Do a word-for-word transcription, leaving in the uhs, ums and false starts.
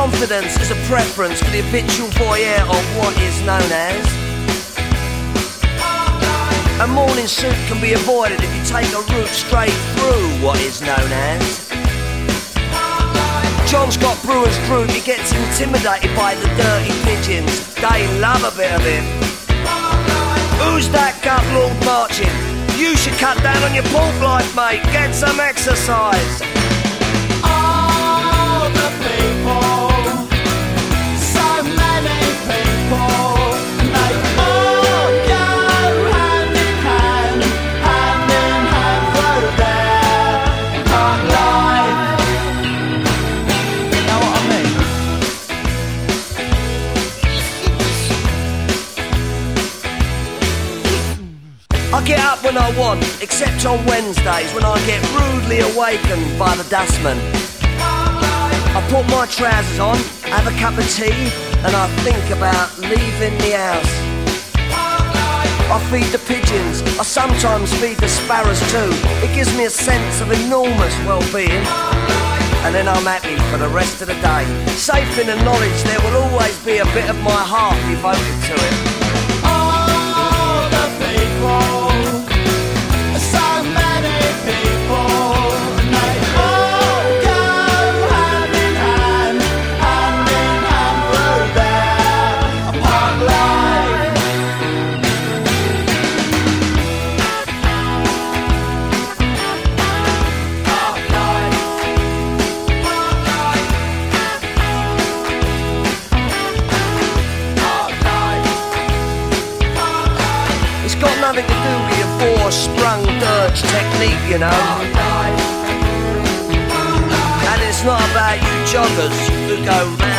Confidence is a preference for the habitual voyeur of what is known as. A morning suit can be avoided if you take a route straight through what is known as. John's got brewer's group, he gets intimidated by the dirty pigeons. They love a bit of him. Who's that gut lord marching? You should cut down on your pork life, mate. Get some exercise. All the people, so many people, they all go hand in hand, hand in hand through their hard life. Know what I mean? I get up when I want, except on Wednesdays when I get rudely awakened by the dustman. I put my trousers on, have a cup of tea, and I think about leaving the house. I feed the pigeons, I sometimes feed the sparrows too. It gives me a sense of enormous well-being. And then I'm happy for the rest of the day, safe in the knowledge there will always be a bit of my heart devoted to it. All the people, so many people, they all go hand in hand, hand in hand through their hard life. Hard life. Hard life. It's got nothing to do with your four-sprung dirge technique, you know. And it's not about you joggers who go round